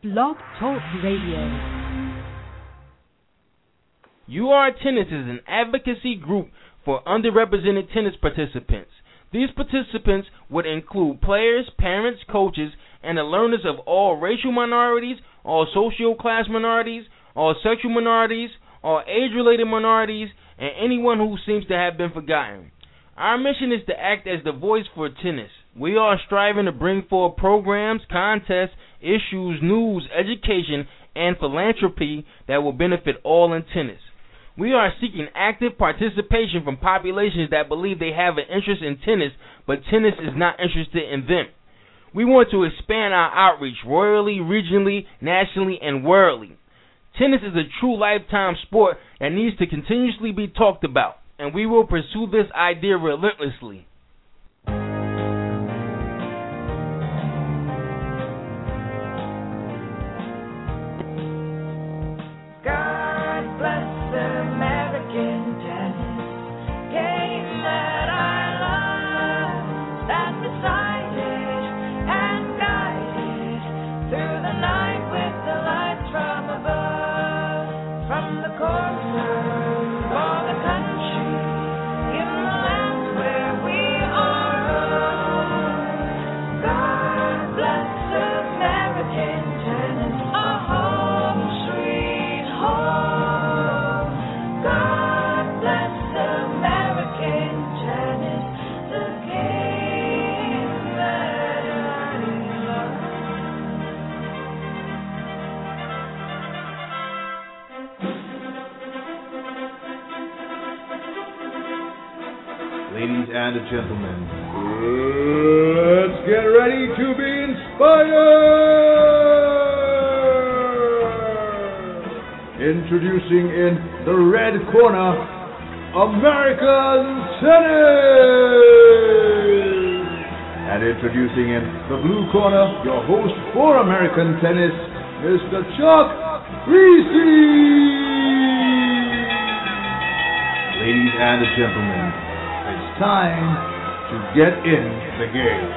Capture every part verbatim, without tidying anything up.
Blog Talk Radio. U R Tennis is an advocacy group for underrepresented tennis participants. These participants would include players, parents, coaches, and the learners of all racial minorities, all social class minorities, all sexual minorities, all age-related minorities, and anyone who seems to have been forgotten. Our mission is to act as the voice for tennis. We are striving to bring forward programs, contests, issues, news, education, and philanthropy that will benefit all in tennis. We are seeking active participation from populations that believe they have an interest in tennis, but tennis is not interested in them. We want to expand our outreach royally, regionally, nationally, and worldly. Tennis is a true lifetime sport that needs to continuously be talked about, and we will pursue this idea relentlessly. Ladies and gentlemen, let's get ready to be inspired! Introducing in the red corner, American Tennis! And introducing in the blue corner, your host for American Tennis, Mister Chuck Creasy! Ladies and gentlemen, time to get in the game.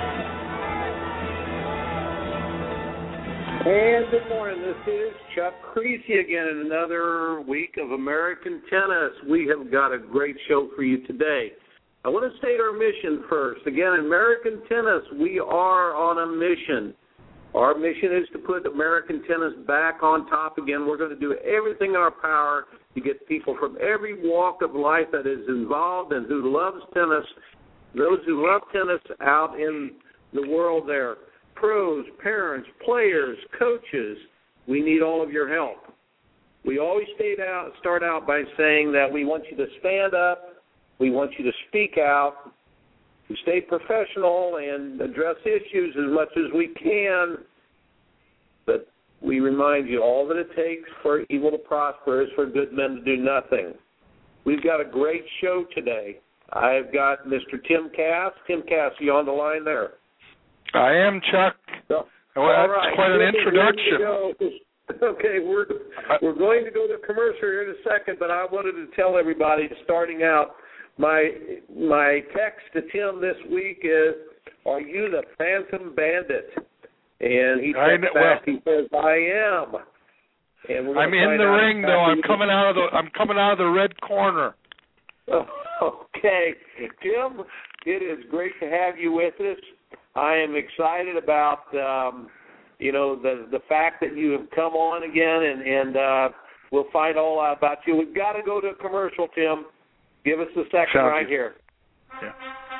And good morning. This is Chuck Creasy again in another week of American Tennis. We have got a great show for you today. I want to state our mission first. Again, American Tennis, we are on a mission. Our mission is to put American tennis back on top again. We're going to do everything in our power to get people from every walk of life that is involved and who loves tennis, those who love tennis out in the world there, pros, parents, players, coaches. We need all of your help. We always stayed out, start out by saying that we want you to stand up, we want you to speak out, to stay professional and address issues as much as we can, but we remind you all that it takes for evil to prosper is for good men to do nothing. We've got a great show today. I've got Mister Tim Cass. Tim Cass, you on the line there? I am, Chuck. So, well, all that's right. quite an introduction. Okay, we're we're going to go to commercial here in a second, but I wanted to tell everybody, starting out, my my text to Tim this week is, "Are you the Phantom Bandit?" And he texts back, he says, "I am." And we're I'm in the ring, though. I'm coming out of the I'm coming out of the red corner. Okay, Tim, it is great to have you with us. I am excited about um, you know the the fact that you have come on again, and and uh, we'll find all out about you. We've got to go to a commercial, Tim. Give us a second Sounds right good. here. Yeah.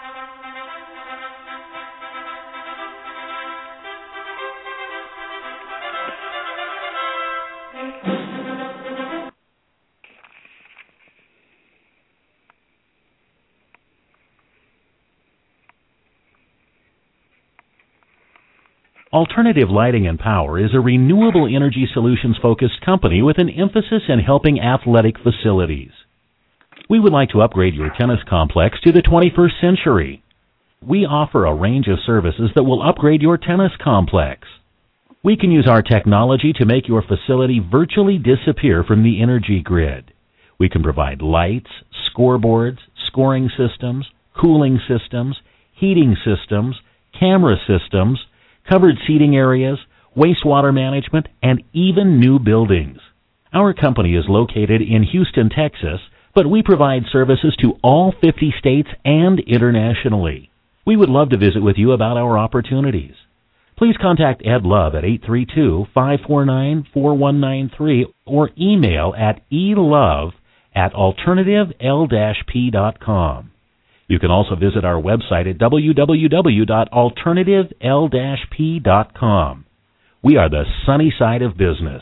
Alternative Lighting and Power is a renewable energy solutions-focused company with an emphasis in helping athletic facilities. We would like to upgrade your tennis complex to the twenty-first century. We offer a range of services that will upgrade your tennis complex. We can use our technology to make your facility virtually disappear from the energy grid. We can provide lights, scoreboards, scoring systems, cooling systems, heating systems, camera systems, covered seating areas, wastewater management, and even new buildings. Our company is located in Houston, Texas, but we provide services to all fifty states and internationally. We would love to visit with you about our opportunities. Please contact Ed Love at eight three two, five four nine, four one nine three or email at elove at alternative l dash p dot com. You can also visit our website at w w w dot alternative l dash p dot com. We are the sunny side of business.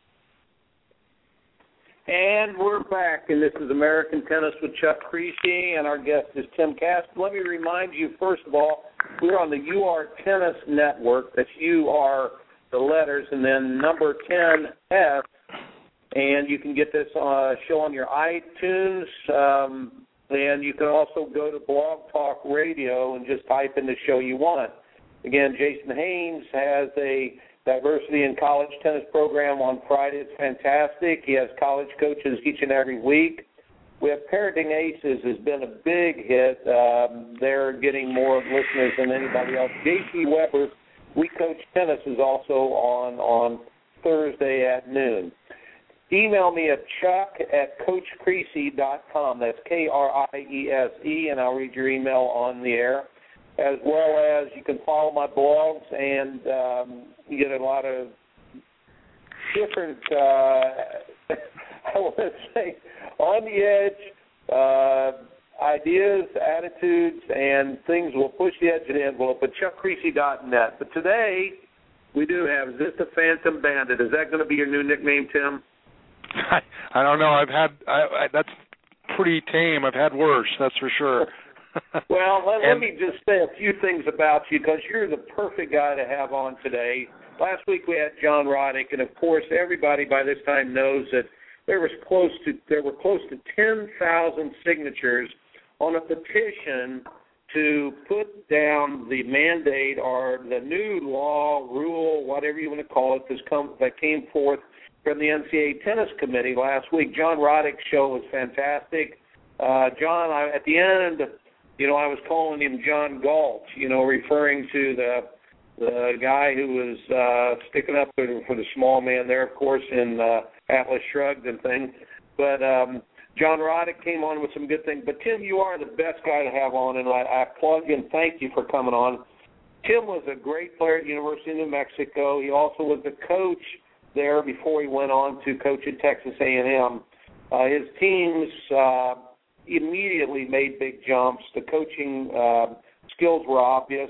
And we're back, and this is American Tennis with Chuck Creasy, and our guest is Tim Cass. Let me remind you, first of all, we're on the U R Tennis Network. That's U R, the letters, and then number ten S, and you can get this uh, show on your iTunes, um, and you can also go to Blog Talk Radio and just type in the show you want. Again, Jason Haynes has a Diversity in College Tennis program on Friday. It's fantastic. He has college coaches each and every week. We have Parenting Aces has been a big hit. Um, they're getting more listeners than anybody else. J C Weber, We Coach Tennis, is also on, on Thursday at noon. Email me at chuck at coach creasy dot com. That's K R I E S E, and I'll read your email on the air. As well as you can follow my blogs, and um, you get a lot of different, uh, I want to say, on the edge uh, ideas, attitudes, and things will push the edge of the envelope at chuck creasy dot net. But today, we do have, is this the Phantom Bandit? Is that going to be your new nickname, Tim? I, I don't know. I've had, I, I, that's pretty tame. I've had worse, that's for sure. Well, let, and, let me just say a few things about you, because you're the perfect guy to have on today. Last week we had John Roddick, and of course everybody by this time knows that there was close to there were close to ten thousand signatures on a petition to put down the mandate or the new law, rule, whatever you want to call it, that's come, that came forth from the N C A A Tennis Committee last week. John Roddick's show was fantastic. Uh, John, I, at the end. You know, I was calling him John Galt, you know, referring to the the guy who was uh, sticking up for, for the small man there, of course, in uh, Atlas Shrugged and things. But um, John Roddick came on with some good things. But, Tim, you are the best guy to have on, and I, I applaud you and thank you for coming on. Tim was a great player at the University of New Mexico. He also was the coach there before he went on to coach at Texas A and M. Uh, his teams uh, – immediately made big jumps. The coaching uh, skills were obvious.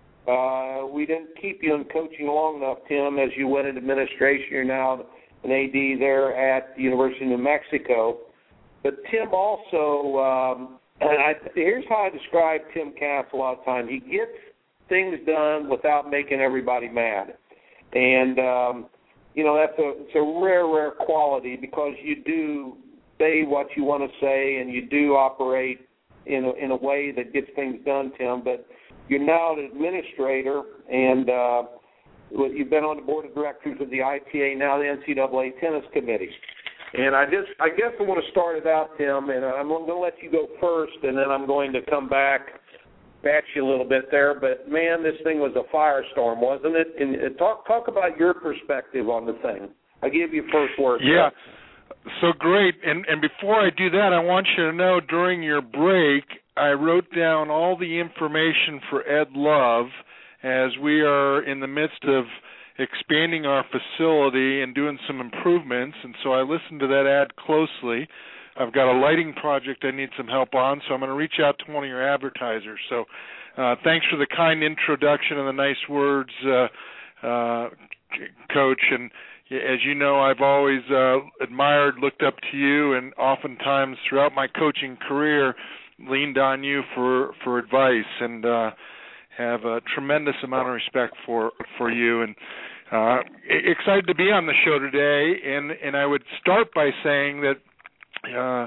Uh, we didn't keep you in coaching long enough, Tim, as you went into administration. You're now an A D there at the University of New Mexico. But Tim also, um, and I, here's how I describe Tim Cass a lot of times. He gets things done without making everybody mad. And, um, you know, that's a, it's a rare, rare quality, because you do say what you want to say, and you do operate in a, in a way that gets things done, Tim. But you're now an administrator, and uh, you've been on the board of directors of the I T A, now the N C double A Tennis Committee. And I just, I guess I want to start it out, Tim, and I'm going to let you go first, and then I'm going to come back at you a little bit there. But, man, this thing was a firestorm, wasn't it? And talk talk about your perspective on the thing. I give you first word. Yeah. So great. And and before I do that, I want you to know during your break, I wrote down all the information for Ed Love, as we are in the midst of expanding our facility and doing some improvements. And so I listened to that ad closely. I've got a lighting project I need some help on, so I'm going to reach out to one of your advertisers. So uh, thanks for the kind introduction and the nice words, uh, uh, Coach. And as you know, I've always uh, admired, looked up to you, and oftentimes throughout my coaching career leaned on you for, for advice, and uh, have a tremendous amount of respect for, for you. And uh, excited to be on the show today, and, and I would start by saying that uh,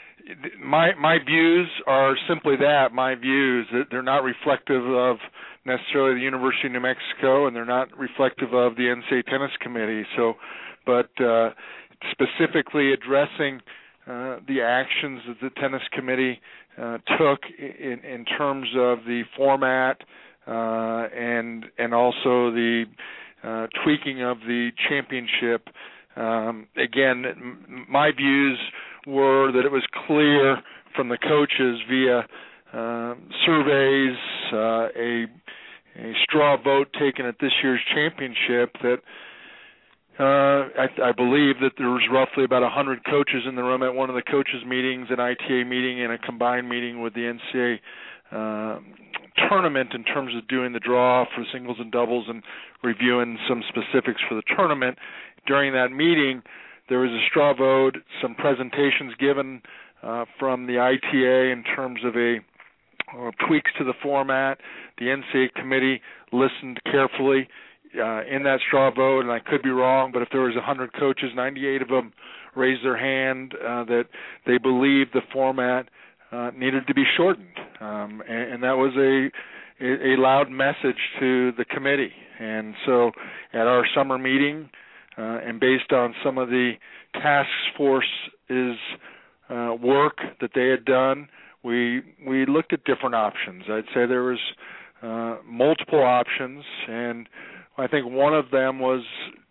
my my views are simply that, my views. They're not reflective of necessarily the University of New Mexico, and they're not reflective of the N C A A Tennis Committee. So, but uh, specifically addressing uh, the actions that the Tennis Committee uh, took in, in terms of the format uh, and and also the uh, tweaking of the championship. Um, again, m- my views were that it was clear from the coaches via uh, surveys, uh, a, a straw vote taken at this year's championship that uh, I, I believe that there was roughly about one hundred coaches in the room at one of the coaches' meetings, an I T A meeting, and a combined meeting with the N C A A uh, tournament in terms of doing the draw for singles and doubles and reviewing some specifics for the tournament. During that meeting, there was a straw vote, some presentations given uh, from the I T A in terms of a uh, tweaks to the format. The N C A A committee listened carefully uh, in that straw vote, and I could be wrong, but if there was one hundred coaches, ninety-eight of them raised their hand uh, that they believed the format uh, needed to be shortened, um, and, and that was a, a loud message to the committee. And so at our summer meeting, uh, and based on some of the task force's uh, work that they had done, we we looked at different options. I'd say there was uh, multiple options, and I think one of them was,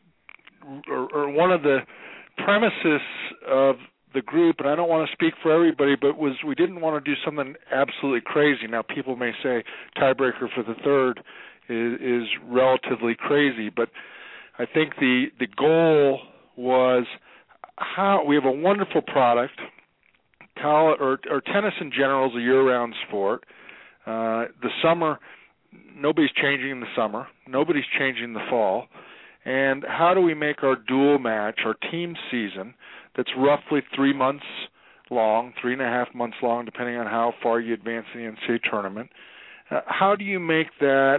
or, or one of the premises of the group, and I don't want to speak for everybody, but was we didn't want to do something absolutely crazy. Now, people may say tiebreaker for the third is, is relatively crazy, but I think the the goal was how we have a wonderful product. College, or, or tennis in general is a year-round sport. Uh, the summer, nobody's changing in the summer. Nobody's changing in the fall. And how do we make our dual match, our team season, that's roughly three months long, three and a half months long, depending on how far you advance in the N C A A tournament, uh, how do you make that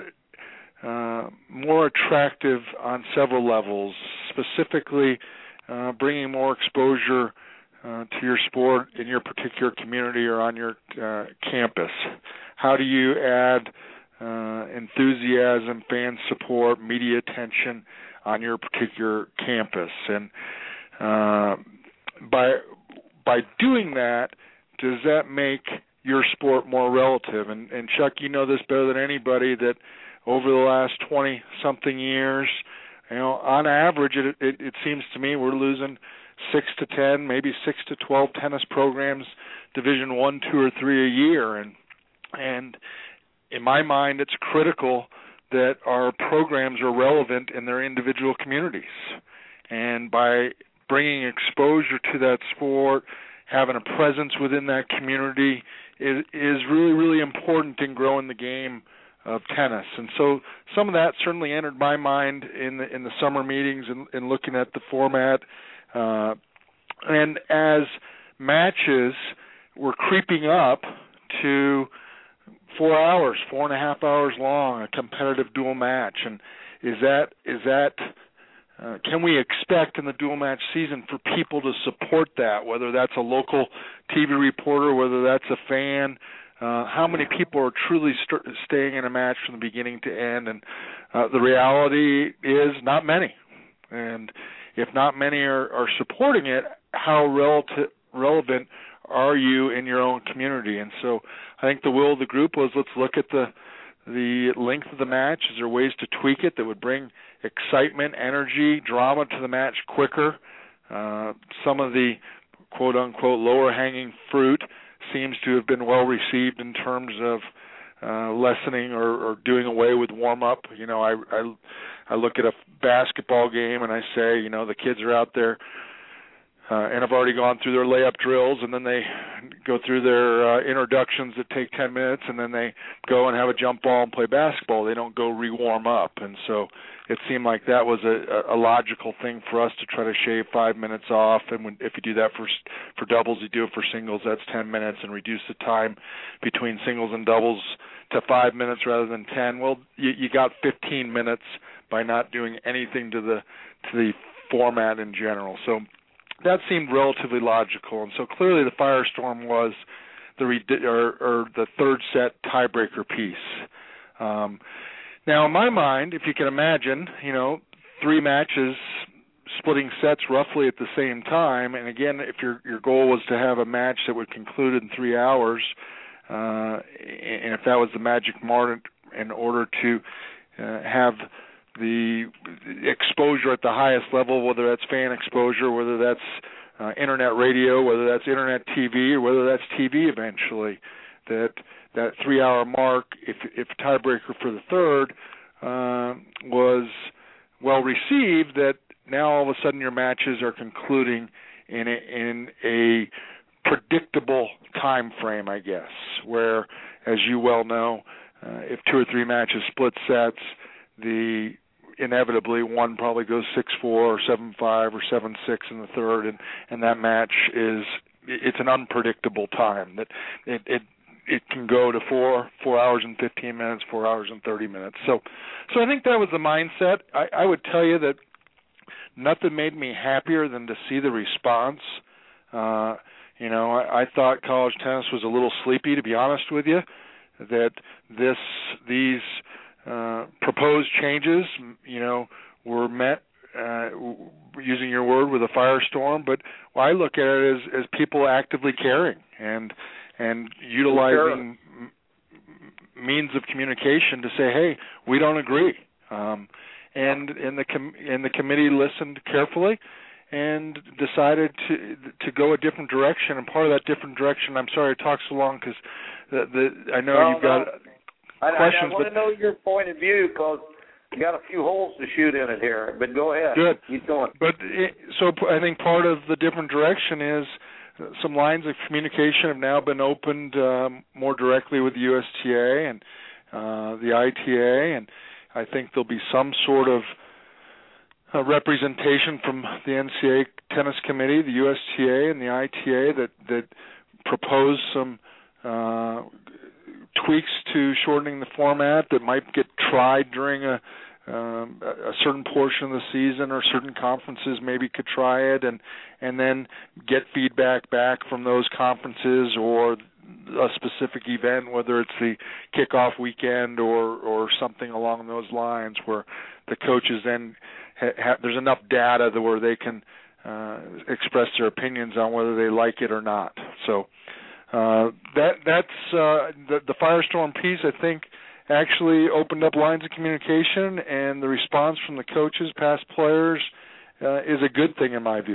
uh, more attractive on several levels, specifically uh, bringing more exposure Uh, to your sport in your particular community or on your uh, campus? How do you add uh, enthusiasm, fan support, media attention on your particular campus? And uh, by by doing that, does that make your sport more relative? And, and Chuck, you know this better than anybody that over the last twenty-something years, you know, on average, it, it, it seems to me we're losing six to ten, maybe six to twelve tennis programs, Division One, two, or three a year, and and in my mind, it's critical that our programs are relevant in their individual communities, and by bringing exposure to that sport, having a presence within that community is is really really important in growing the game of tennis. And so some of that certainly entered my mind in the in the summer meetings and, and looking at the format. Uh, and as matches were creeping up to four hours, four and a half hours long, a competitive dual match, and is that is that uh, can we expect in the dual match season for people to support that? Whether that's a local T V reporter, whether that's a fan, uh, how many people are truly st- staying in a match from the beginning to end? And uh, the reality is not many, and if not many are, are supporting it, how relative, relevant are you in your own community? And so I think the will of the group was, let's look at the the length of the match. Is there ways to tweak it that would bring excitement, energy, drama to the match quicker? Uh, some of the quote-unquote lower-hanging fruit seems to have been well received in terms of uh, lessening or, or doing away with warm-up. You know, I, I I look at a basketball game and I say, you know, the kids are out there uh, and have already gone through their layup drills, and then they go through their uh, introductions that take ten minutes, and then they go and have a jump ball and play basketball. They don't go re-warm up. And so it seemed like that was a, a logical thing for us to try to shave five minutes off. And when, if you do that for for doubles, you do it for singles, that's ten minutes, and reduce the time between singles and doubles to five minutes rather than ten. Well, you, you got fifteen minutes by not doing anything to the to the format in general. So that seemed relatively logical. And so clearly the firestorm was the or, or the third set tiebreaker piece. Um, now, in my mind, if you can imagine, you know, three matches splitting sets roughly at the same time, and again, if your your goal was to have a match that would conclude in three hours, uh, and if that was the magic mark in order to uh, have the exposure at the highest level, whether that's fan exposure, whether that's uh, internet radio, whether that's internet T V, or whether that's T V eventually, that that three-hour mark, if if tiebreaker for the third, uh, was well received, that now all of a sudden your matches are concluding in a, in a predictable time frame, I guess, where, as you well know, uh, if two or three matches split sets, the inevitably one probably goes six four or seven five or seven six in the third, and, and that match is, it's an unpredictable time. That it, it it can go to four four hours and fifteen minutes, four hours and thirty minutes. So, so I think that was the mindset. I, I would tell you that nothing made me happier than to see the response. Uh, you know, I, I thought college tennis was a little sleepy, to be honest with you. That this these uh, proposed changes, you know, were met, uh, using your word, with a firestorm. But well, I look at it as, as people actively caring and and utilizing sure. m- means of communication to say, hey, we don't agree. Um, and and the com- and the committee listened carefully and decided to to go a different direction. And part of that different direction, I'm sorry I talked so long because the, the I know no, you've got no. questions. I, I want but to know your point of view because you got a few holes to shoot in it here. But go ahead. Good. Keep going. But it, so I think part of the different direction is some lines of communication have now been opened um, more directly with the U S T A and uh, the I T A, and I think there'll be some sort of uh, representation from the N C A A Tennis Committee, the U S T A, and the I T A that that propose some uh, tweaks to shortening the format that might get tried during a Um, a certain portion of the season, or certain conferences maybe could try it, and and then get feedback back from those conferences or a specific event, whether it's the kickoff weekend or or something along those lines, where the coaches then ha- ha- there's enough data that where they can uh, express their opinions on whether they like it or not. So uh, that that's uh, the, the Firestorm piece, I think, actually opened up lines of communication, and the response from the coaches, past players, uh, is a good thing in my view.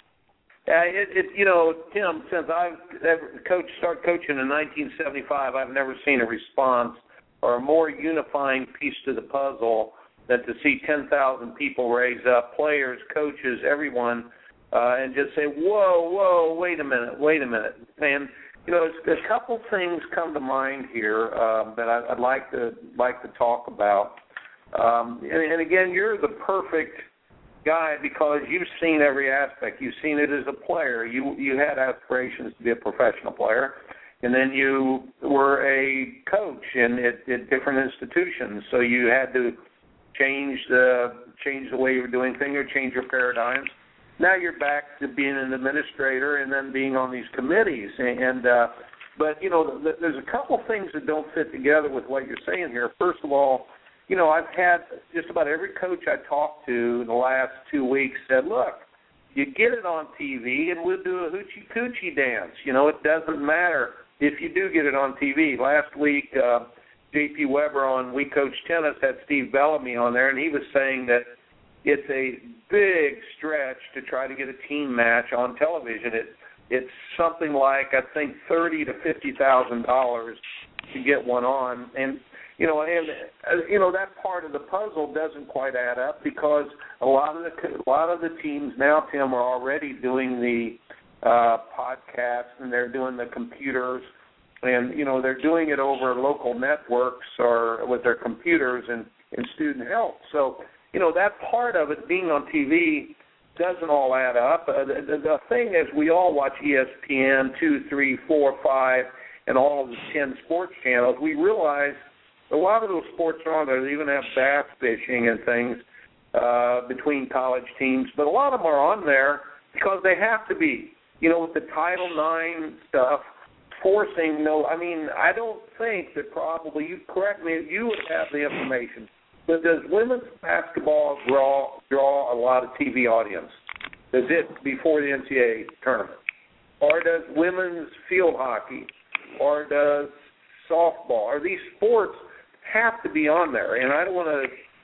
Yeah, it, it you know, Tim, since I've coached, started coaching in nineteen seventy-five, I've never seen a response or a more unifying piece to the puzzle than to see ten thousand people raise up, players, coaches, everyone, uh, and just say, whoa, whoa, wait a minute, wait a minute. And you know, a couple things come to mind here uh, that I'd like to like to talk about. Um, and, and again, you're the perfect guy because you've seen every aspect. You've seen it as a player. You you had aspirations to be a professional player, and then you were a coach in at, at different institutions. So you had to change the change the way you were doing things or change your paradigms. Now you're back to being an administrator and then being on these committees. And uh, but, you know, th- there's a couple things that don't fit together with what you're saying here. First of all, you know, I've had just about every coach I talked to in the last two weeks said, look, you get it on T V and we'll do a hoochie-coochie dance. You know, it doesn't matter if you do get it on T V. Last week, uh, J P Weber on We Coach Tennis had Steve Bellamy on there, and he was saying that it's a big stretch to try to get a team match on television. It it's something like I think thirty to fifty thousand dollars to get one on, and you know, and uh, you know that part of the puzzle doesn't quite add up because a lot of the a lot of the teams now, Tim, are already doing the uh, podcasts and they're doing the computers, and you know they're doing it over local networks or with their computers and, and student health. So. You know, that part of it being on T V doesn't all add up. Uh, the, the, the thing is we all watch E S P N, two, three, four, five, and all of the ten sports channels. We realize a lot of those sports are on there. They even have bass fishing and things uh, between college teams. But a lot of them are on there because they have to be. You know, with the Title nine stuff, forcing no, I mean, I don't think that probably, you correct me, you would have the information. But does women's basketball draw draw a lot of T V audience? Does it before the N C double A tournament? Or does women's field hockey? Or does softball? Or these sports have to be on there? And I don't want to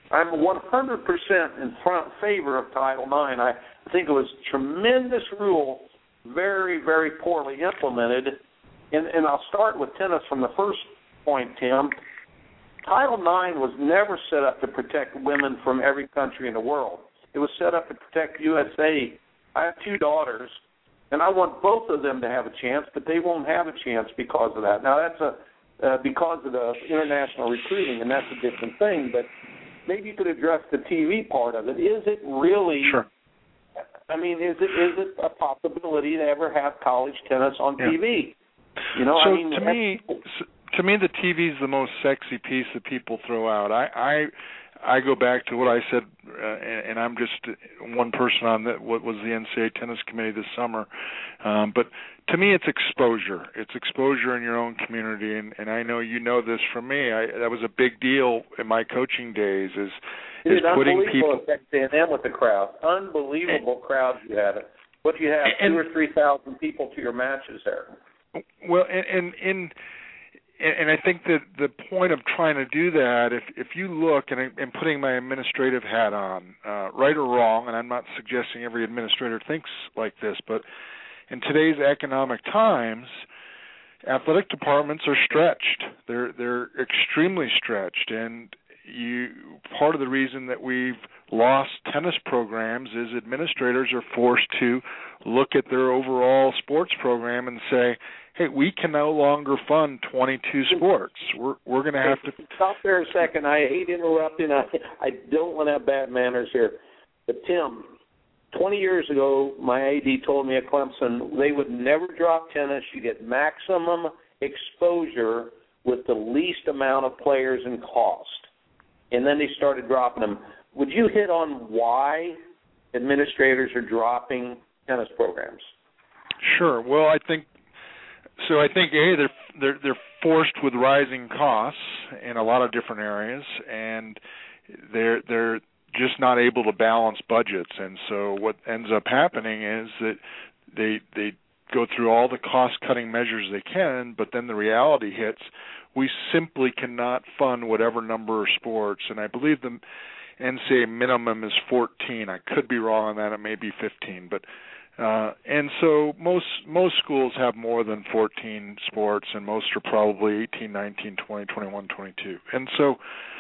I'm one hundred percent in front, favor of Title nine. I think it was a tremendous rule, very, very poorly implemented. And, and I'll start with tennis from the first point, Tim. Title nine was never set up to protect women from every country in the world. It was set up to protect U S A. I have two daughters, and I want both of them to have a chance, but they won't have a chance because of that. Now, that's a uh, because of the international recruiting, and that's a different thing, but maybe you could address the T V part of it. Is it really, sure. I mean, is it is it a possibility to ever have college tennis on yeah. T V? You know, so I mean, to me, to me, the T V is the most sexy piece that people throw out. I, I, I go back to what I said, uh, and, and I'm just one person on that. What was the N C double A tennis committee this summer? Um, but to me, it's exposure. It's exposure in your own community, and, and I know you know this from me. I, that was a big deal in my coaching days. Is Dude, is putting people at Texas A and M with the crowd. Unbelievable crowds you had. What do you have? And, two or three thousand people to your matches there. Well, and, and in and I think that the point of trying to do that, if if you look, and, and putting my administrative hat on, uh, right or wrong, and I'm not suggesting every administrator thinks like this, but in today's economic times, athletic departments are stretched. They're they're extremely stretched, and you part of the reason that we've lost tennis programs is administrators are forced to look at their overall sports program and say, hey, we can no longer fund twenty-two sports. We're we're going to have to stop there a second. I hate interrupting. I I don't want to have bad manners here. But Tim, twenty years ago, my A D told me at Clemson they would never drop tennis. You get maximum exposure with the least amount of players and cost. And then they started dropping them. Would you hit on why administrators are dropping tennis programs? Sure. Well, I think so. I think a they're they're they're forced with rising costs in a lot of different areas, and they're they're just not able to balance budgets. And so what ends up happening is that they they go through all the cost-cutting measures they can, but then the reality hits. We simply cannot fund whatever number of sports, and I believe the N C double A minimum is fourteen. I could be wrong on that. It may be fifteen, but uh, and so most most schools have more than fourteen sports, and most are probably eighteen, nineteen, twenty, twenty-one, twenty-two. And so,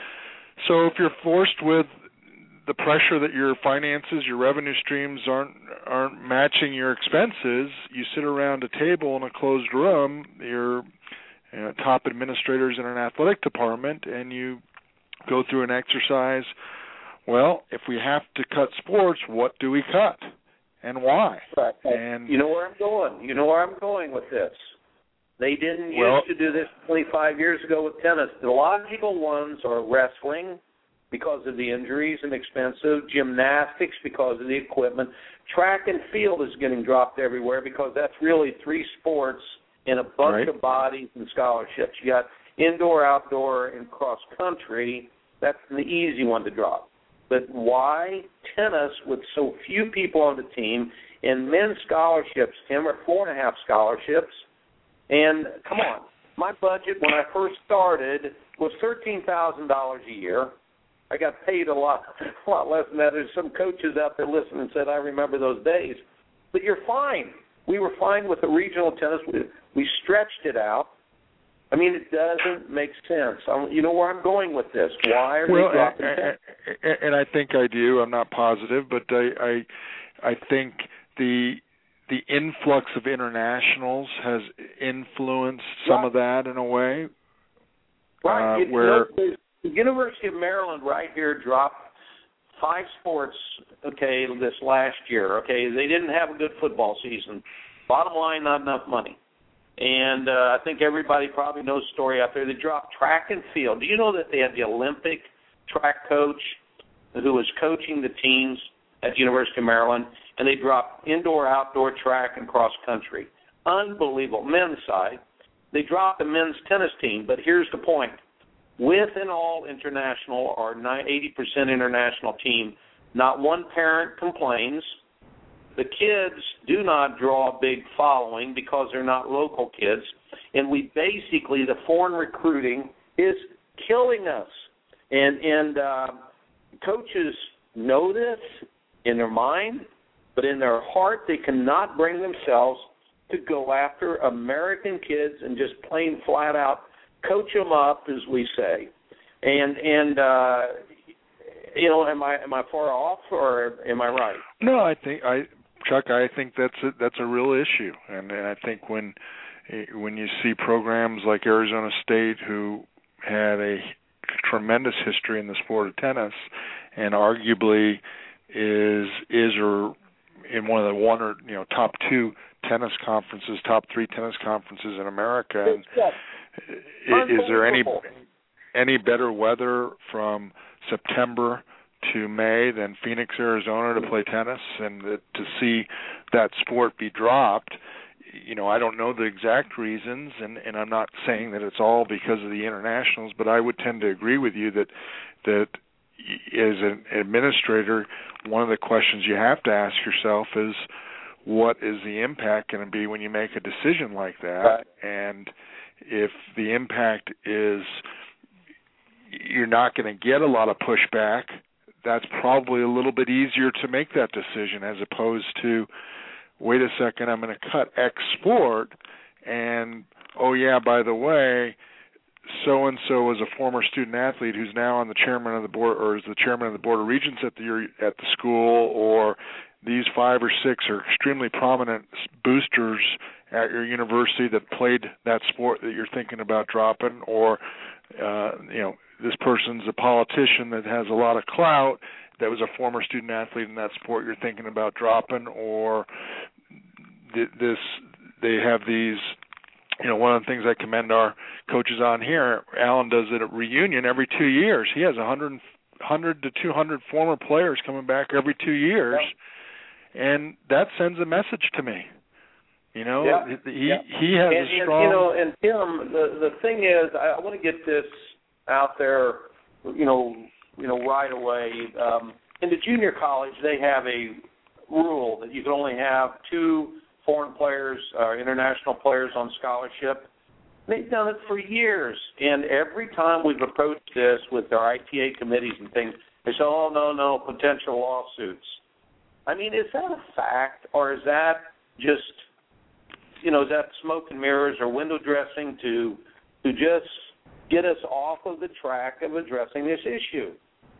so if you're forced with the pressure that your finances, your revenue streams aren't aren't matching your expenses, you sit around a table in a closed room. You're you know, top administrators in an athletic department, and you go through an exercise. Well, if we have to cut sports, what do we cut, and why? Right. And you know where I'm going. You know where I'm going with this. They didn't well, used to do this twenty-five years ago with tennis. The logical ones are wrestling because of the injuries and expensive, gymnastics because of the equipment. Track and field is getting dropped everywhere because that's really three sports in a bunch right. of bodies and scholarships. You got indoor, outdoor, and cross country. That's the easy one to drop. But why tennis with so few people on the team and men's scholarships, Tim, are four and a half scholarships? And come on, my budget when I first started was thirteen thousand dollars a year. I got paid a lot, a lot less than that. There's some coaches out there listening and said, I remember those days. But you're fine. We were fine with the regional tennis. We, we stretched it out. I mean, it doesn't make sense. I'm, you know where I'm going with this. Why are well, they dropping tennis? And I think I do. I'm not positive, but I, I, I think the the influx of internationals has influenced some right. of that in a way. Right. Uh, you where know, the University of Maryland right here dropped five sports, okay, this last year, okay. They didn't have a good football season. Bottom line, not enough money. And uh, I think everybody probably knows the story out there. They dropped track and field. Do you know that they had the Olympic track coach who was coaching the teams at the University of Maryland, and they dropped indoor, outdoor track and cross country? Unbelievable. Men's side. They dropped the men's tennis team, but here's the point. With an all-international or eighty percent international team, not one parent complains. The kids do not draw a big following because they're not local kids. And we basically, the foreign recruiting is killing us. And, and uh, coaches know this in their mind, but in their heart they cannot bring themselves to go after American kids and just plain flat out coach them up, as we say. And and uh, you know, am I am I far off or am I right? No, I think I, Chuck, I think that's a, that's a real issue, and, and I think when when you see programs like Arizona State, who had a tremendous history in the sport of tennis, and arguably is is or in one of the one or you know top two tennis conferences, top three tennis conferences in America. And is, is there any any better weather from September to May than Phoenix, Arizona, to play tennis and the, to see that sport be dropped? You know, I don't know the exact reasons, and, and I'm not saying that it's all because of the internationals, but I would tend to agree with you that that as an administrator, one of the questions you have to ask yourself is, what is the impact going to be when you make a decision like that? Right. And if the impact is you're not going to get a lot of pushback, that's probably a little bit easier to make that decision as opposed to, wait a second, I'm going to cut X sport, and, oh, yeah, by the way, so-and-so is a former student athlete who's now on the chairman of the board, or is the chairman of the board of regents at the at the school, or these five or six are extremely prominent boosters at your university that played that sport that you're thinking about dropping, or, uh, you know, this person's a politician that has a lot of clout that was a former student athlete in that sport you're thinking about dropping, or th- this they have these, you know, one of the things I commend our coaches on here, Alan does it at reunion every two years. He has one hundred, one hundred to two hundred former players coming back every two years, and that sends a message to me. You know, yeah. he yeah. he has and, a strong. And, you know, and Tim, the the thing is, I, I want to get this out there, you know, you know, right away. Um, in the junior college, they have a rule that you can only have two foreign players or international players on scholarship. They've done it for years, and every time we've approached this with our I T A committees and things, they say, "Oh no, no, potential lawsuits." I mean, is that a fact, or is that just, you know, is that smoke and mirrors or window dressing to to just get us off of the track of addressing this issue?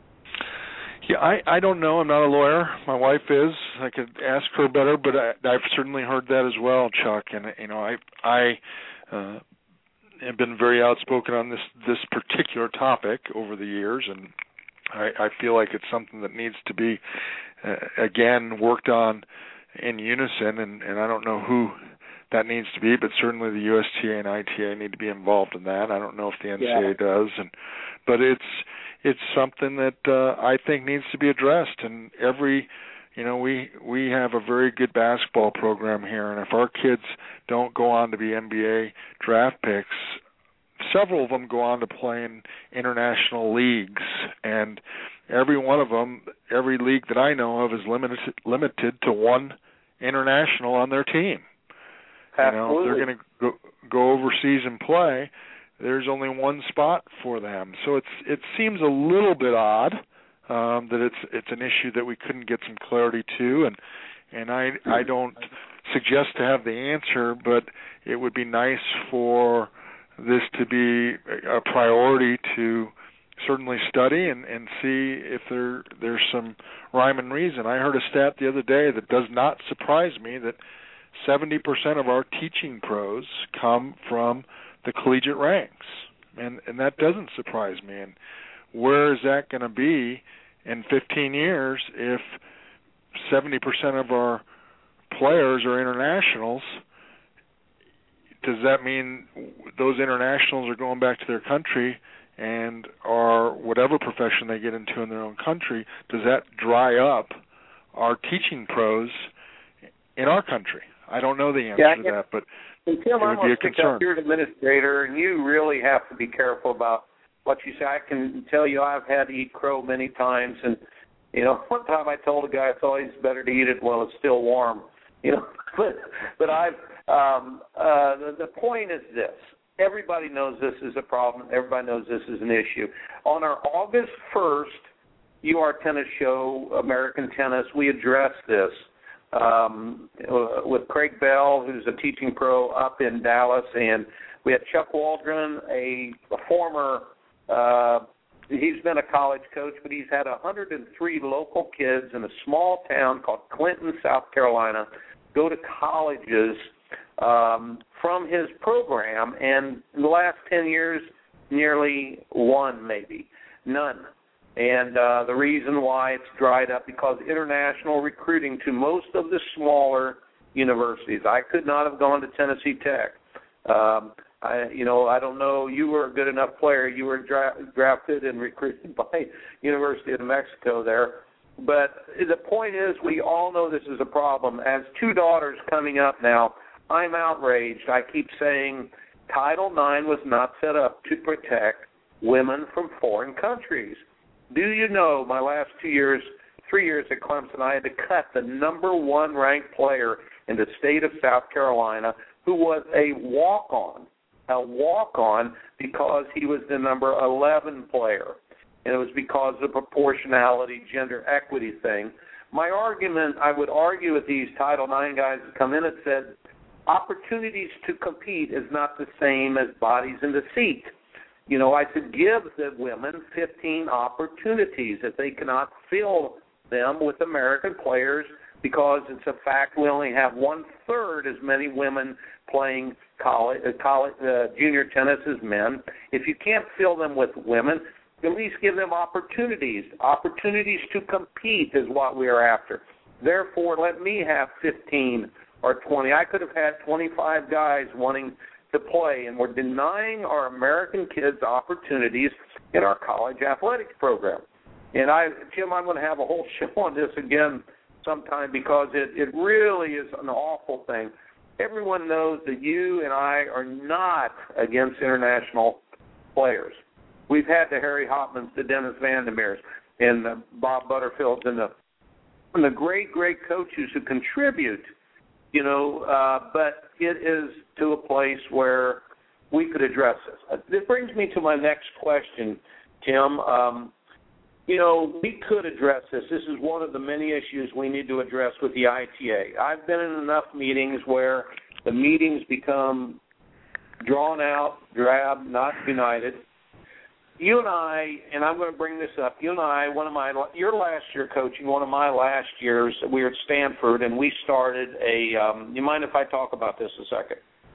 Yeah, I, I don't know. I'm not a lawyer. My wife is. I could ask her better, but I, I've certainly heard that as well, Chuck. And you know, I I uh, have been very outspoken on this this particular topic over the years, and I, I feel like it's something that needs to be uh, again worked on in unison. And, and I don't know who that needs to be, but certainly the U S T A and I T A need to be involved in that. I don't know if the N C A A yeah. does, and but it's it's something that uh, I think needs to be addressed. And every, you know, we we have a very good basketball program here, and if our kids don't go on to be N B A draft picks, several of them go on to play in international leagues, and every one of them, every league that I know of, is limited limited to one international on their team. You know, if they're going to go, go overseas and play, there's only one spot for them. So it's it seems a little bit odd um, that it's it's an issue that we couldn't get some clarity to, and and I I don't suggest to have the answer, but it would be nice for this to be a priority to certainly study and, and see if there there's some rhyme and reason. I heard a stat the other day that does not surprise me, that seventy percent of our teaching pros come from the collegiate ranks, and and that doesn't surprise me. And where is that going to be in fifteen years if seventy percent of our players are internationals? Does that mean those internationals are going back to their country and are whatever profession they get into in their own country? Does that dry up our teaching pros in our country? I don't know the answer yeah, to that, but and Tim, it would be a concern. You're an administrator, and you really have to be careful about what you say. I can tell you I've had to eat crow many times, and, you know, one time I told a guy it's always better to eat it while it's still warm. You know, but but I've um, uh, the, the point is this: everybody knows this is a problem. Everybody knows this is an issue. On our August first U R Tennis Show, American Tennis, we address this um, with Craig Bell, who's a teaching pro up in Dallas, and we had Chuck Waldron, a, a former, uh, he's been a college coach, but he's had one hundred three local kids in a small town called Clinton, South Carolina, go to colleges um, from his program, and in the last ten years, nearly one maybe, none. And uh, the reason why it's dried up, because international recruiting to most of the smaller universities. I could not have gone to Tennessee Tech. Um, I, you know, I don't know. You were a good enough player. You were dra- drafted and recruited by University of New Mexico there. But the point is, we all know this is a problem. As two daughters coming up now, I'm outraged. I keep saying Title nine was not set up to protect women from foreign countries. Do you know, my last two years, three years at Clemson, I had to cut the number one ranked player in the state of South Carolina, who was a walk-on, a walk-on because he was the number eleven player. And it was because of the proportionality, gender equity thing. My argument, I would argue with these Title nine guys that come in and said, opportunities to compete is not the same as bodies in the seat. You know, I said give the women fifteen opportunities. If they cannot fill them with American players, because it's a fact we only have one-third as many women playing college, uh, college uh, junior tennis as men. If you can't fill them with women, at least give them opportunities. Opportunities to compete is what we are after. Therefore, let me have fifteen or twenty. I could have had twenty-five guys wanting to play, and we're denying our American kids opportunities in our college athletics program. And I, Jim, I'm going to have a whole show on this again sometime, because it, it really is an awful thing. Everyone knows that you and I are not against international players. We've had the Harry Hopmans, the Dennis Vandermeers, and the Bob Butterfields, and the, and the great, great coaches who contribute. You know, uh, but it is to a place where we could address this. Uh, this brings me to my next question, Tim. Um, you know, we could address this. This is one of the many issues we need to address with the I T A. I've been in enough meetings where the meetings become drawn out, drab, not united. You and I, and I'm going to bring this up, you and I, one of my, your last year coaching, one of my last years, we were at Stanford, and we started a, um, you mind if I talk about this a second?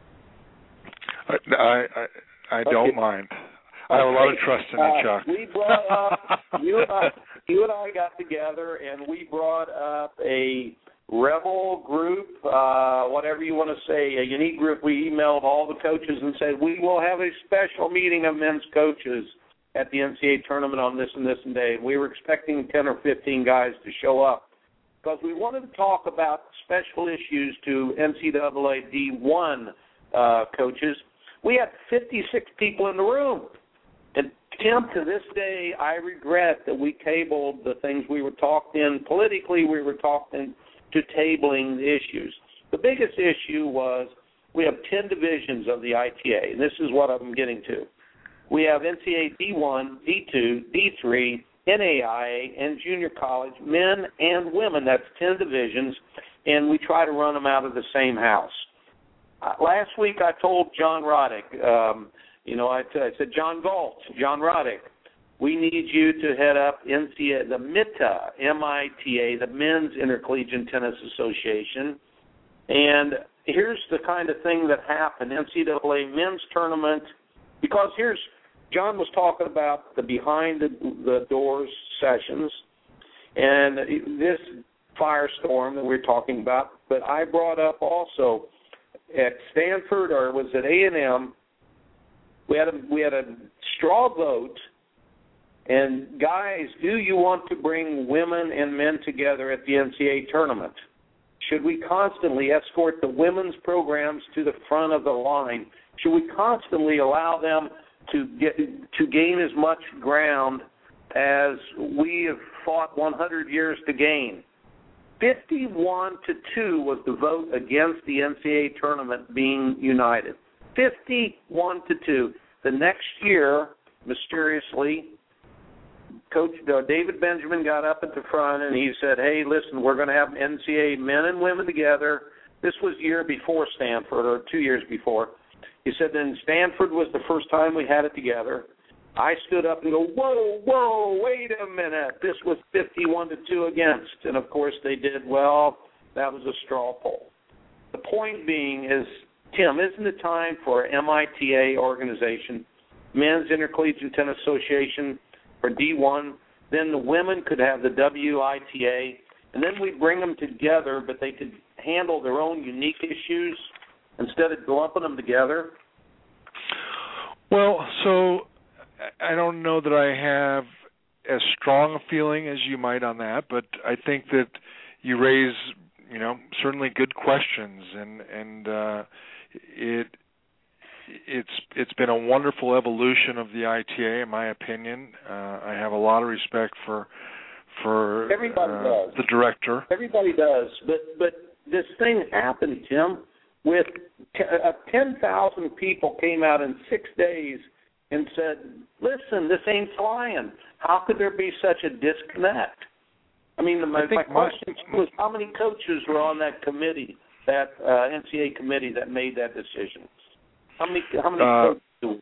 I I, I don't okay. mind. I have a lot of trust in you, Chuck. Uh, we brought up, you, and I, you and I got together, and we brought up a rebel group, uh, whatever you want to say, a unique group. We emailed all the coaches and said, we will have a special meeting of men's coaches at the N C A A tournament on this and this and day. We were expecting ten or fifteen guys to show up because we wanted to talk about special issues to N C double A D one uh, coaches. We had fifty-six people in the room. And, Tim, to this day, I regret that we tabled the things we were talking in. Politically, we were talking to tabling the issues. The biggest issue was we have ten divisions of the I T A, and this is what I'm getting to. We have N C A A D one, D two, D three, N A I A, and junior college, men and women. That's ten divisions, and we try to run them out of the same house. Uh, last week I told John Roddick, um, you know, I, t- I said, John Galt, John Roddick, we need you to head up N C A A, the M I T A, M I T A, the Men's Intercollegiate Tennis Association. And here's the kind of thing that happened, N C double A men's tournament, because here's, John was talking about the behind the, the doors sessions and this firestorm that we're talking about, but I brought up also at Stanford, or was it A and M, we had a, we had a straw vote, and guys, do you want to bring women and men together at the N C A A tournament? Should we constantly escort the women's programs to the front of the line? Should we constantly allow them to get to gain as much ground as we have fought one hundred years to gain? fifty-one to two was the vote against the N C A A tournament being united. fifty-one to two. The next year, mysteriously, Coach uh, David Benjamin got up at the front and he said, hey, listen, we're going to have N C A A men and women together. This was the year before Stanford, or two years before. He said, then Stanford was the first time we had it together. I stood up and go, whoa, whoa, wait a minute. This was fifty-one to two against. And, of course, they did well. That was a straw poll. The point being is, Tim, isn't it time for M I T A organization, Men's Intercollegiate Tennis Association, for D one? Then the women could have the W I T A, and then we bring them together, but they could handle their own unique issues instead of lumping them together? Well, so I don't know that I have as strong a feeling as you might on that, but I think that you raise, you know, certainly good questions, and and uh, it it's it's been a wonderful evolution of the I T A, in my opinion. Uh, I have a lot of respect for for Everybody uh, does. the director. Everybody does, but but this thing happened, Tim, with t- uh, ten thousand people came out in six days and said, listen, this ain't flying. How could there be such a disconnect? I mean, my, I think my question my, was how many coaches were on that committee, that uh, N C A A committee that made that decision? How many how many uh, coaches do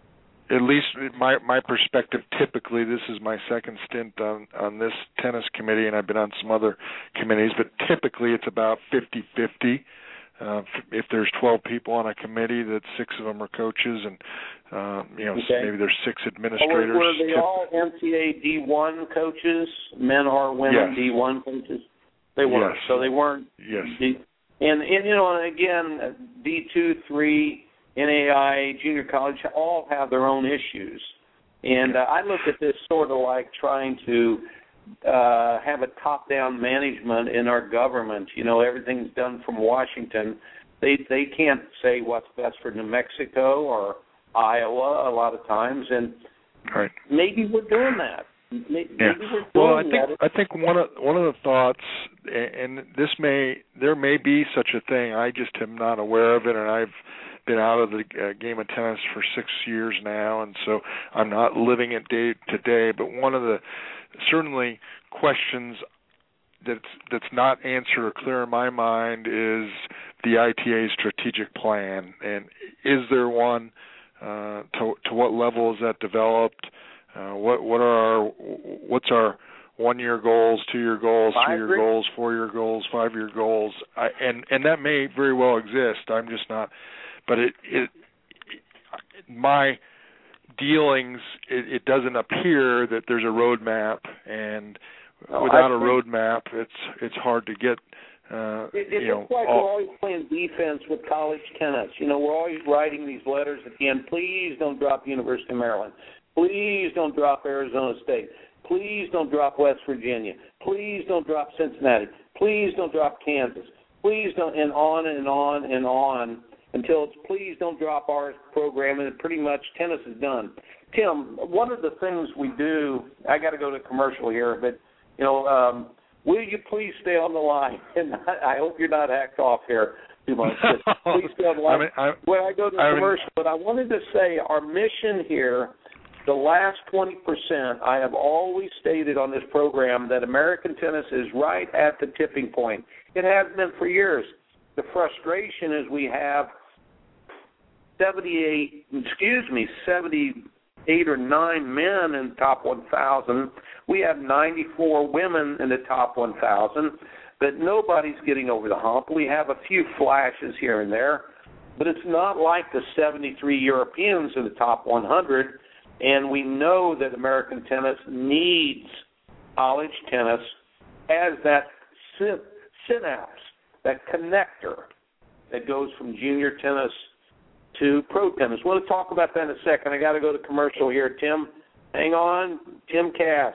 At least my my perspective, typically, this is my second stint on, on this tennis committee, and I've been on some other committees, but typically it's about fifty-fifty. Uh, if there's twelve people on a committee, that six of them are coaches, and uh, you know Okay. maybe there's six Were, administrators. were they all N C A A D one coaches, men or women Yes. D one coaches? They were. Yes. So they weren't. Yes. D, and, and, you know, and again, D two, three, N A I, junior college, all have their own issues. And uh, I look at this sort of like trying to uh, have a top-down management in our government. You know, everything's done from Washington. They they can't say what's best for New Mexico or Iowa a lot of times, and Right. maybe we're doing that. Maybe, Yeah. maybe we're doing Well, I think that. I think one of one of the thoughts, and this may there may be such a thing. I just am not aware of it, and I've been out of the uh, game of tennis for six years now, and so I'm not living it day to day. But one of the certainly questions that's that's not answered or clear in my mind is the I T A strategic plan, and is there one? Uh, to to what level is that developed? Uh, what what are our what's our one year goals, two year goals, three year goals, four year goals, five year goals? I, and and that may very well exist. I'm just not. But it it, it my dealings it, it doesn't appear that there's a roadmap, and No, without I a think- roadmap, it's it's hard to get. Uh, It, it you know, looks like all, we're always playing defense with college tennis. You know, we're always writing these letters at the end. Please don't drop University of Maryland. Please don't drop Arizona State. Please don't drop West Virginia. Please don't drop Cincinnati. Please don't drop Kansas. Please don't, and on and on and on until it's please don't drop our program, and pretty much tennis is done. Tim, one of the things we do, I got to go to commercial here, but, you know, um, will you please stay on the line? And I, I hope you're not hacked off here too much. But please stay on the line. I mean, I, when I go to the I mean, commercial, but I wanted to say our mission here, the last twenty percent, I have always stated on this program that American tennis is right at the tipping point. It has been for years. The frustration is we have seventy-eight, excuse me, seventy-eight or nine men in the top one thousand. We have ninety-four women in the top one thousand, but nobody's getting over the hump. We have a few flashes here and there, but it's not like the seventy-three Europeans in the top one hundred, and we know that American tennis needs college tennis as that syn- synapse, that connector that goes from junior tennis to pro tennis. We'll talk about that in a second. I got to go to commercial here. Tim, hang on. Tim Cass.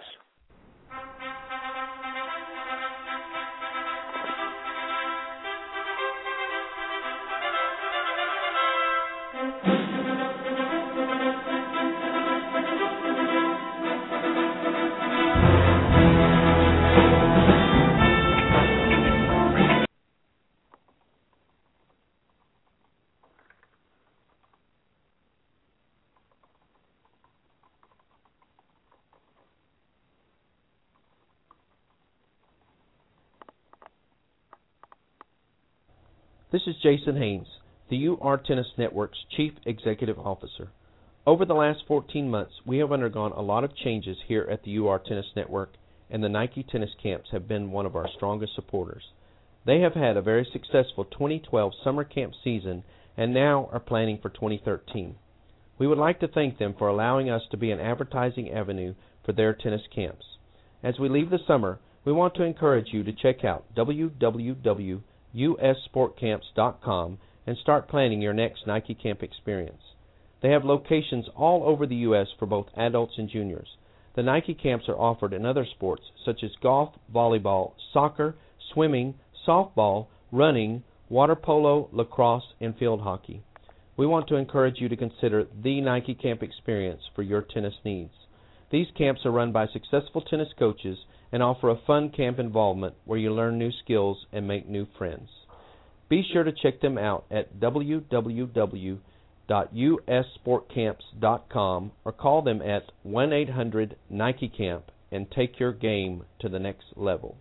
This is Jason Haynes, the U R Tennis Network's Chief Executive Officer. Over the last fourteen months, we have undergone a lot of changes here at the U R Tennis Network, and the Nike Tennis Camps have been one of our strongest supporters. They have had a very successful twenty twelve summer camp season and now are planning for twenty thirteen. We would like to thank them for allowing us to be an advertising avenue for their tennis camps. As we leave the summer, we want to encourage you to check out w w w dot u s sport camps dot com and start planning your next Nike Camp experience. They have locations all over the U S for both adults and juniors. The Nike Camps are offered in other sports such as golf, volleyball, soccer, swimming, softball, running, water polo, lacrosse, and field hockey. We want to encourage you to consider the Nike Camp experience for your tennis needs. These camps are run by successful tennis coaches and offer a fun camp involvement where you learn new skills and make new friends. Be sure to check them out at w w w dot u s sport camps dot com or call them at one eight hundred Nike Camp and take your game to the next level.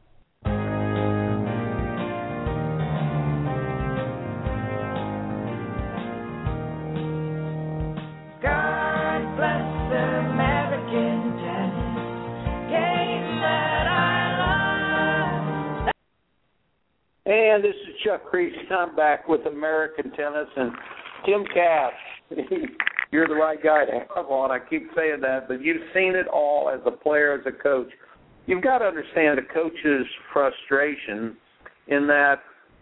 And this is Chuck Creasy. I'm back with American Tennis, and Tim Cass, you're the right guy to have on. I keep saying that, but you've seen it all as a player, as a coach. You've got to understand a coach's frustration in that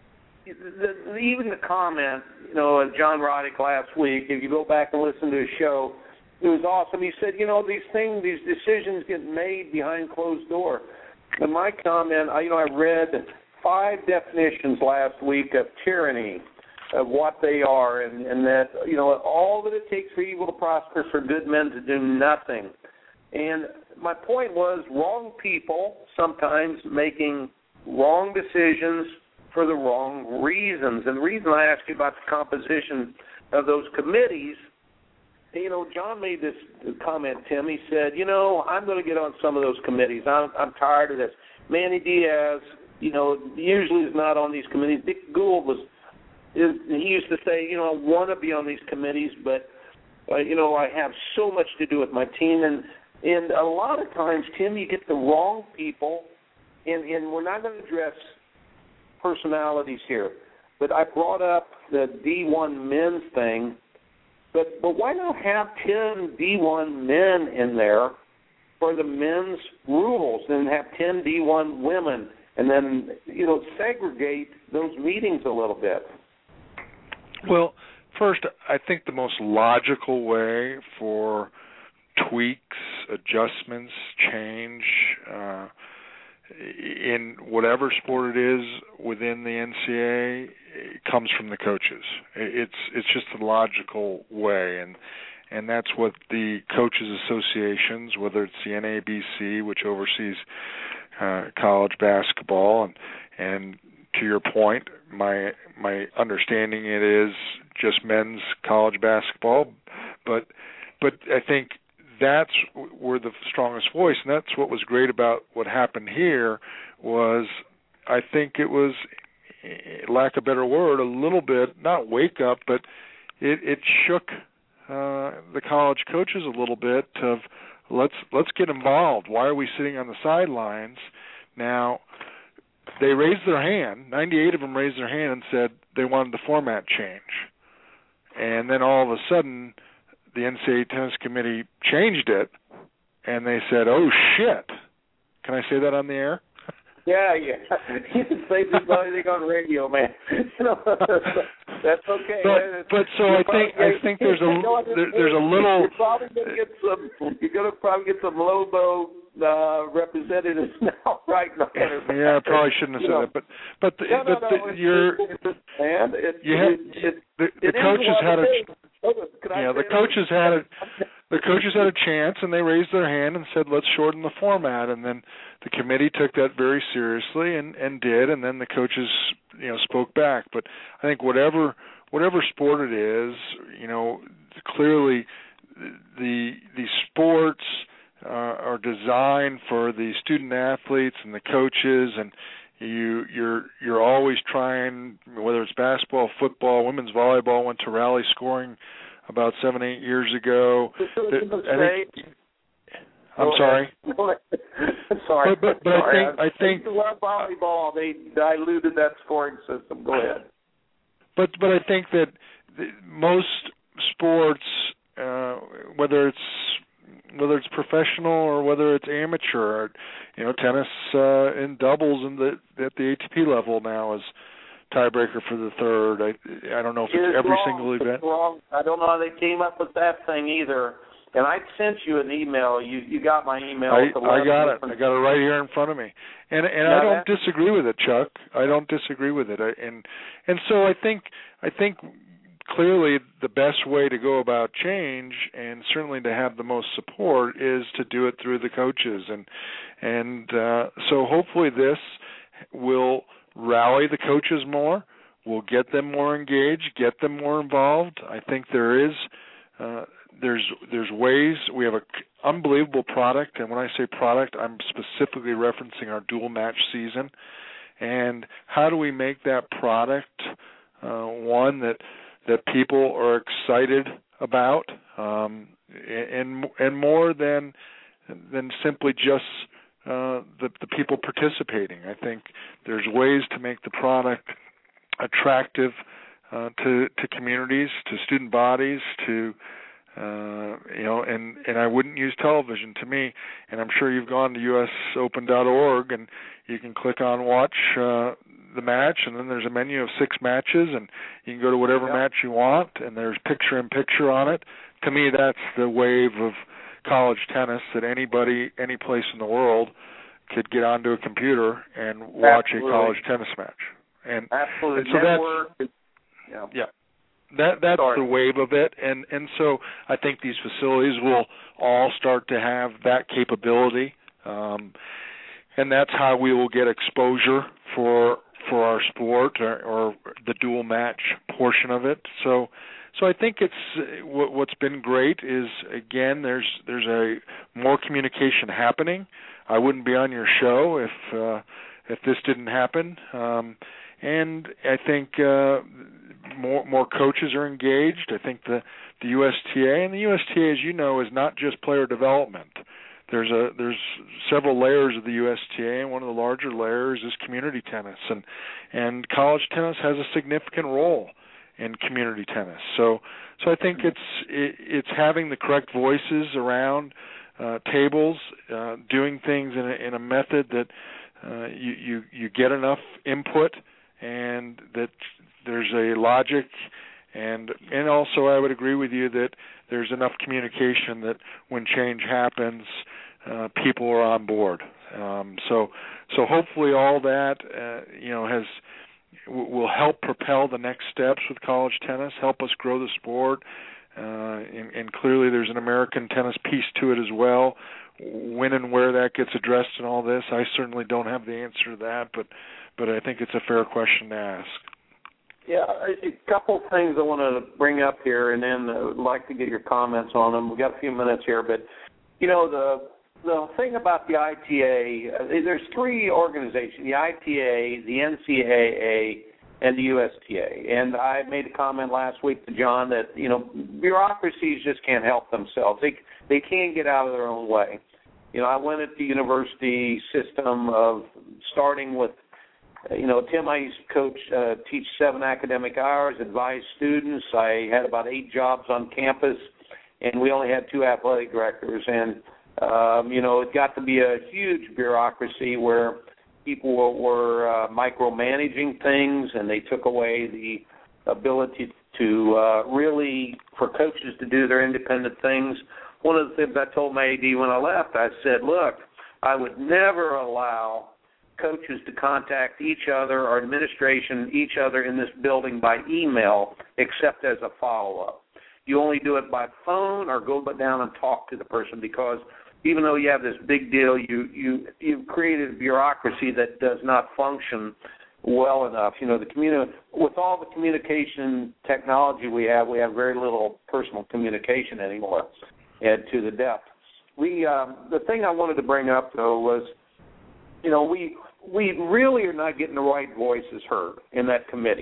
the, even the comment, you know, of John Roddick last week, if you go back and listen to his show, it was awesome. He said, you know, these things, these decisions get made behind closed door. And my comment, I, you know, I read five definitions last week of tyranny, of what they are, and, and that, you know, all that it takes for evil to prosper, for good men to do nothing. And my point was wrong people sometimes making wrong decisions for the wrong reasons. And the reason I asked you about the composition of those committees, you know, John made this comment, Tim. He said, you know, I'm going to get on some of those committees. I'm, I'm tired of this. Manny Diaz, you know, usually is not on these committees. Dick Gould was, is, he used to say, you know, I want to be on these committees, but, uh, you know, I have so much to do with my team. And, and a lot of times, Tim, you get the wrong people, and, and we're not going to address personalities here. But I brought up the D one men's thing, but, but why not have ten D one men in there for the men's rules and have ten D one women? And then, you know, segregate those meetings a little bit. Well, first, I think the most logical way for tweaks, adjustments, change uh, in whatever sport it is within the N C A A it comes from the coaches. It's it's just a logical way, and and that's what the coaches associations, whether it's the N A B C, which oversees Uh, college basketball, and and to your point, my my understanding it is just men's college basketball, but but I think that's where the strongest voice, and that's what was great about what happened here was I think it was, lack of a better word, a little bit not wake up, but it it shook uh, the college coaches a little bit of. Let's let's get involved. Why are we sitting on the sidelines? Now, they raised their hand. ninety-eight of them raised their hand and said they wanted the format change. And then all of a sudden, the N C A A Tennis Committee changed it, and they said, oh, shit. Can I say that on the air? Yeah, yeah. You can say just about anything on radio, man. You know, that's okay. But, but so I think I think there's a there, there's a little. You're probably gonna get some. You're gonna probably get some Lobo uh, representatives now, right? now. Yeah, I probably shouldn't have you said know. that, but but the, no, no, but no, the, it's, you're it's, it's, and it, you had, it, it, the, the it coaches had a. Could yeah, the that? coaches had a the coaches had a chance, and they raised their hand and said, "Let's shorten the format." And then the committee took that very seriously and, and did. And then the coaches, you know, spoke back. But I think whatever whatever sport it is, you know, clearly the the sports uh, are designed for the student athletes and the coaches, and you you're you're always trying, whether it's football, women's volleyball went to rally scoring about seven, eight years ago. I think, I'm sorry. sorry. But, but, but sorry. I think I think I love volleyball. They diluted that scoring system. Go ahead. But but I think that most sports, uh, whether it's whether it's professional or whether it's amateur, you know, tennis uh, in doubles in the at the A T P level now is tiebreaker for the third. I I don't know if it's, it's every wrong. single event. It's wrong. I don't know how they came up with that thing either. And I sent you an email. You you got my email. I, I got it. I got it right here in front of me. And and now I don't that, disagree with it, Chuck. I don't disagree with it. I, and and so I think I think clearly the best way to go about change, and certainly to have the most support, is to do it through the coaches. And and uh, so hopefully this will rally the coaches more. We'll get them more engaged, get them more involved. I think there is. Uh, There's there's ways. We have an unbelievable product, and when I say product, I'm specifically referencing our dual match season. And how do we make that product uh, one that that people are excited about, um, and and more than than simply just uh, the the people participating? I think there's ways to make the product attractive uh, to to communities, to student bodies, to Uh, you know, and, and I wouldn't use television to me. And I'm sure you've gone to U S open dot org and you can click on watch uh, the match, and then there's a menu of six matches, and you can go to whatever yeah. match you want, and there's picture-in-picture on it. To me, that's the wave of college tennis that anybody, any place in the world, could get onto a computer and watch Absolutely. a college tennis match. And, Absolutely. and so Network. that's, yeah. yeah. That that's Sorry. the wave of it, and and so I think these facilities will all start to have that capability, um, and that's how we will get exposure for for our sport, or, or the dual match portion of it. So so I think it's what, what's been great is, again, there's there's a more communication happening. I wouldn't be on your show if uh, if this didn't happen, um, and I think. Uh, More more coaches are engaged. I think the, the U S T A and the U S T A, as you know, is not just player development. There's a there's several layers of the U S T A, and one of the larger layers is community tennis, and and college tennis has a significant role in community tennis. So so I think it's it, it's having the correct voices around uh, tables, uh, doing things in a, in a method that uh, you, you you get enough input, and that there's a logic, and and also I would agree with you that there's enough communication that when change happens, uh, people are on board. Um, so so hopefully all that uh, you know has w- will help propel the next steps with college tennis, help us grow the sport, uh, and, and clearly there's an American tennis piece to it as well. When and where that gets addressed in all this, I certainly don't have the answer to that, but but I think it's a fair question to ask. Yeah, a couple things I want to bring up here, and then I would like to get your comments on them. We've got a few minutes here, but, you know, the the thing about the I T A, uh, there's three organizations, the I T A, the N C double A, and the U S T A. And I made a comment last week to John that, you know, bureaucracies just can't help themselves. They, they can't get out of their own way. You know, I went at the university system of starting with, You know, Tim, I used to coach, uh, teach seven academic hours, advise students. I had about eight jobs on campus, and we only had two athletic directors. And, um, you know, it got to be a huge bureaucracy where people were, were uh, micromanaging things, and they took away the ability to uh, really, for coaches to do their independent things. One of the things I told my A D when I left, I said, look, I would never allow coaches to contact each other or administration each other in this building by email except as a follow-up. You only do it by phone or go down and talk to the person, because even though you have this big deal, you, you, you've created a bureaucracy that does not function well enough. You know, the communi- with all the communication technology we have, we have very little personal communication anymore, and to the depth. We, um, the thing I wanted to bring up, though, was, you know, we we really are not getting the right voices heard in that committee.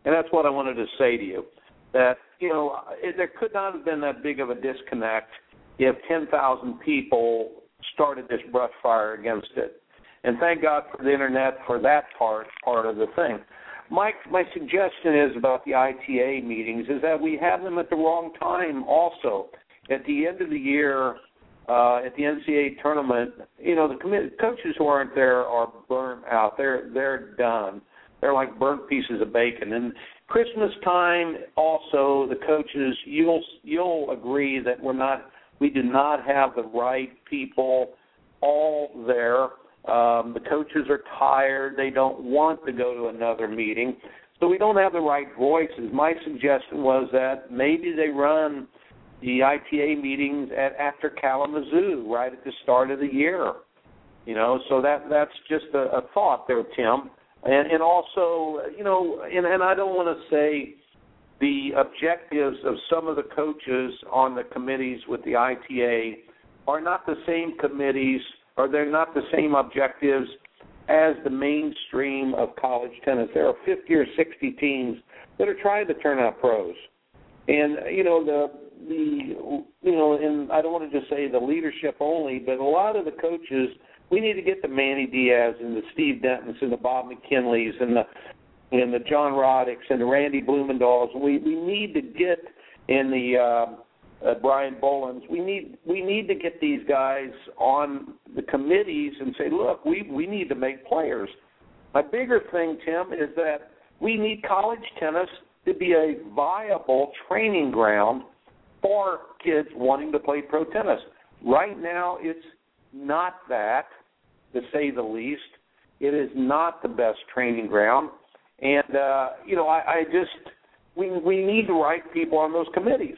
And that's what I wanted to say to you, that, you know, it, there could not have been that big of a disconnect if ten thousand people started this brush fire against it. And thank God for the Internet for that part part of the thing. My, my suggestion is about the I T A meetings is that we have them at the wrong time also. At the end of the year, uh, at the N C A A tournament, you know, the commi- coaches who aren't there are burnt out. They're they're done. They're like burnt pieces of bacon. And Christmas time, also, the coaches, you'll you'll agree that we're not, we do not have the right people all there. Um, the coaches are tired. They don't want to go to another meeting. So we don't have the right voices. My suggestion was that maybe they run the I T A meetings at after Kalamazoo, right at the start of the year. You know, so that that's just a, a thought there, Tim. And, and also, you know, and, and I don't want to say the objectives of some of the coaches on the committees with the I T A are not the same committees, or they're not the same objectives as the mainstream of college tennis. There are fifty or sixty teams that are trying to turn out pros. And, you know, the, the you know, and I don't want to just say the leadership only, but a lot of the coaches, we need to get the Manny Diaz and the Steve Dentons and the Bob McKinleys and the and the John Roddicks and the Randy Blumendahls. We we need to get in the uh, uh, Brian Bolins. We need we need to get these guys on the committees and say, look, we we need to make players. My bigger thing, Tim, is that we need college tennis to be a viable training ground for kids wanting to play pro tennis. Right now, it's not that, to say the least. It is not the best training ground. And, uh, you know, I, I just, we we need the right people on those committees.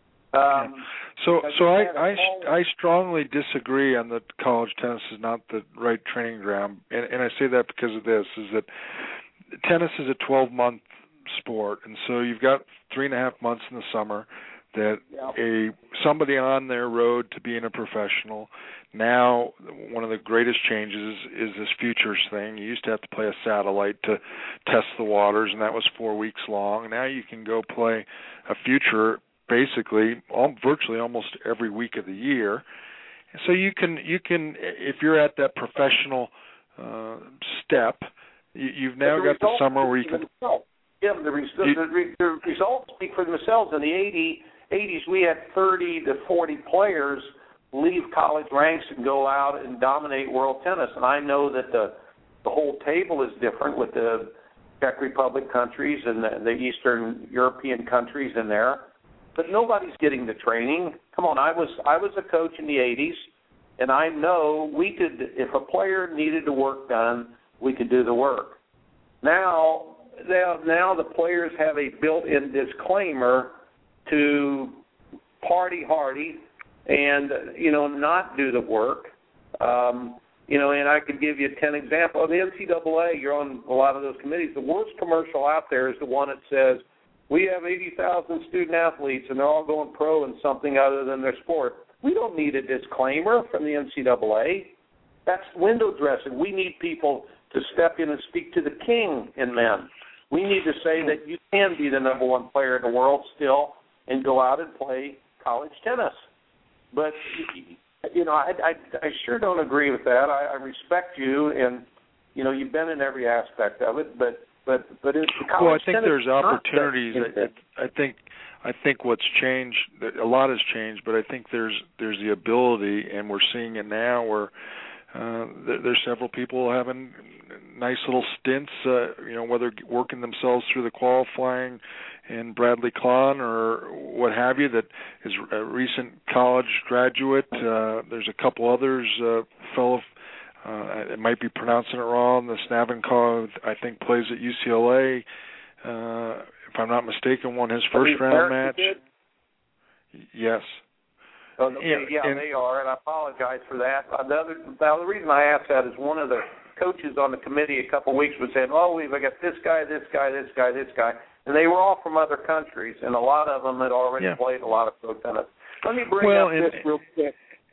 Um, so so I, I, I strongly disagree on that college tennis is not the right training ground. And, and I say that because of this, is that tennis is a twelve-month sport. And so you've got three and a half months in the summer that a somebody on their road to being a professional. Now, one of the greatest changes is this futures thing. You used to have to play a satellite to test the waters, and that was four weeks long. Now you can go play a future basically all, virtually almost every week of the year. So you can, you can if you're at that professional uh, step, you, you've now the got the summer where you can... Yeah, the, res- you, the, the results speak for themselves. In the eighties, we had thirty to forty players leave college ranks and go out and dominate world tennis. And I know that the the whole table is different with the Czech Republic countries and the, the Eastern European countries in there. But nobody's getting the training. Come on, I was I was a coach in the eighties, and I know we could, if a player needed the work done, we could do the work. Now, Now, now the players have a built-in disclaimer to party hardy and, you know, not do the work. Um, you know, and I could give you ten examples. The N C double A, you're on a lot of those committees. The worst commercial out there is the one that says, we have eighty thousand student athletes and they're all going pro in something other than their sport. We don't need a disclaimer from the N C double A. That's window dressing. We need people to step in and speak to the king in men. We need to say that you can be the number one player in the world still and go out and play college tennis. But, you know, I, I, I sure don't agree with that. I, I respect you, and, you know, you've been in every aspect of it. But, but, but it's the college well, I think tennis there's opportunities. I, I think I think what's changed, a lot has changed, but I think there's there's the ability, and we're seeing it now where uh, there, there's several people having nice little stints, uh, you know, whether working themselves through the qualifying in Bradley Klahn or what have you, that is a recent college graduate. Uh, there's a couple others, uh, fellow, uh, I might be pronouncing it wrong, the Snavenkov, I think, plays at U C L A. Uh, if I'm not mistaken, won his first round match. Did? Yes. Oh, okay, yeah, yeah and, they are, and I apologize for that. Uh, the, other, now, the reason I asked that is one of the coaches on the committee a couple of weeks was saying, oh, we've got this guy, this guy, this guy, this guy. And they were all from other countries, and a lot of them had already yeah. played a lot of pro tennis. Let me bring well, up and, this real quick.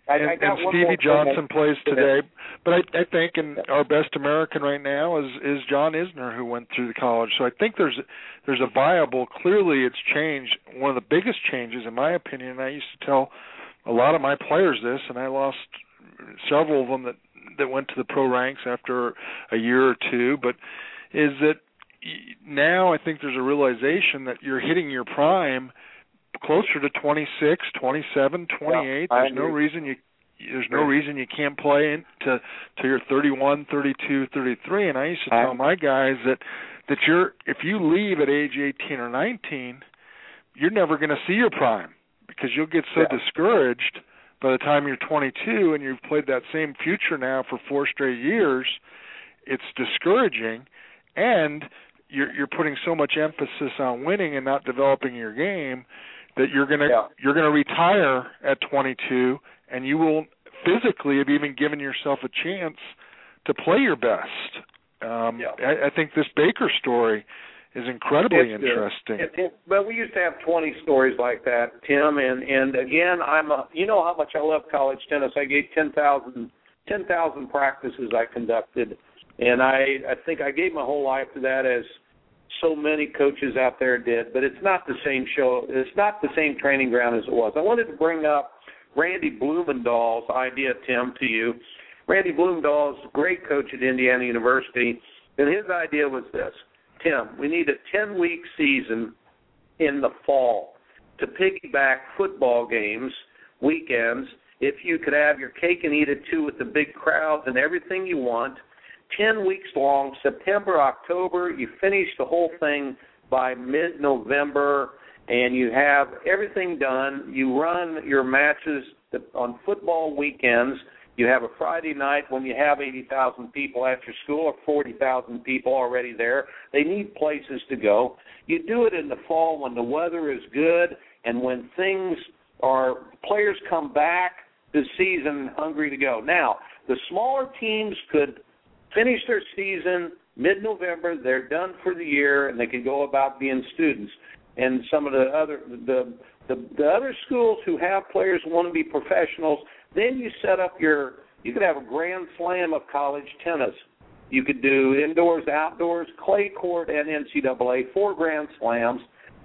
I, and, I got and one Stevie more Johnson thing. plays today. But I, I think, and our best American right now is is John Isner, who went through the college. So I think there's there's a viable. Clearly, it's changed. One of the biggest changes, in my opinion. And I used to tell a lot of my players this, and I lost several of them that that went to the pro ranks after a year or two. But is that now I think there's a realization that you're hitting your prime closer to twenty-six, twenty-seven, twenty-eight. Yeah, there's no reason you there's no reason you can't play into to your thirty-one, thirty-two, thirty-three. And I used to tell my guys that that you're if you leave at age eighteen or nineteen, you're never going to see your prime because you'll get so yeah. discouraged by the time you're twenty-two and you've played that same future now for four straight years. It's discouraging, and you're you're putting so much emphasis on winning and not developing your game that you're gonna yeah. you're gonna retire at twenty-two, and you will physically have even given yourself a chance to play your best. Um, yeah. I, I think this Baker story is incredibly it's, interesting. It, it, but we used to have twenty stories like that, Tim. And, and again, I'm a, you know how much I love college tennis. I gave ten thousand ten thousand practices I conducted, and I I think I gave my whole life to that, as so many coaches out there did. But it's not the same show. It's not the same training ground as it was. I wanted to bring up Randy Blumendahl's idea, Tim, to you. Randy Blumendahl is a great coach at Indiana University, and his idea was this. Tim, we need a ten-week season in the fall to piggyback football games, weekends. If you could have your cake and eat it, too, with the big crowds and everything you want, ten weeks long, September, October, you finish the whole thing by mid-November, and you have everything done. You run your matches on football weekends. You have a Friday night when you have eighty thousand people at your school or forty thousand people already there. They need places to go. You do it in the fall when the weather is good and when things are, players come back this season hungry to go. Now, the smaller teams could finish their season mid-November. They're done for the year, and they can go about being students. And some of the other the the, the other schools who have players who want to be professionals, then you set up your, you could have a grand slam of college tennis. You could do indoors, outdoors, clay court, and N C double A, four grand slams.